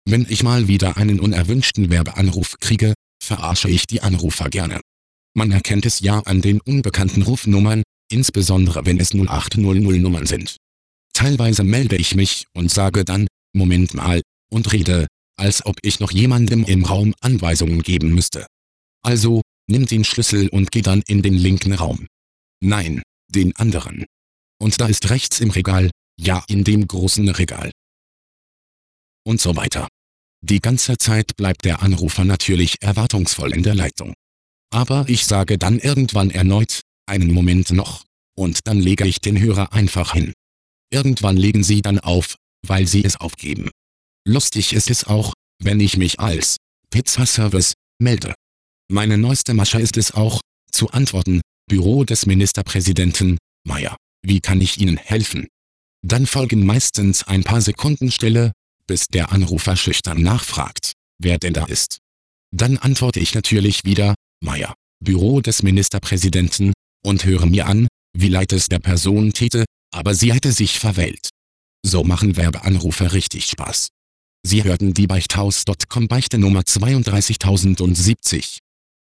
Wenn ich mal wieder einen unerwünschten Werbeanruf kriege, verarsche ich die Anrufer gerne. Man erkennt es ja an den unbekannten Rufnummern, insbesondere wenn es 0800-Nummern sind. Teilweise melde ich mich und sage dann, Moment mal, und rede, als ob ich noch jemandem im Raum Anweisungen geben müsste. Also, nimm den Schlüssel und geh dann in den linken Raum. Nein, den anderen. Und da ist rechts im Regal, ja in dem großen Regal. Und so weiter. Die ganze Zeit bleibt der Anrufer natürlich erwartungsvoll in der Leitung. Aber ich sage dann irgendwann erneut, einen Moment noch, und dann lege ich den Hörer einfach hin. Irgendwann legen sie dann auf, weil sie es aufgeben. Lustig ist es auch, wenn ich mich als Pizzaservice melde. Meine neueste Masche ist es auch, zu antworten, Büro des Ministerpräsidenten, Meier, wie kann ich Ihnen helfen? Dann folgen meistens ein paar Sekunden Stille, bis der Anrufer schüchtern nachfragt, wer denn da ist. Dann antworte ich natürlich wieder, Meier, Büro des Ministerpräsidenten, und höre mir an, wie leid es der Person täte, aber sie hätte sich verwählt. So machen Werbeanrufe richtig Spaß. Sie hörten die Beichthaus.com Beichte Nummer 32070.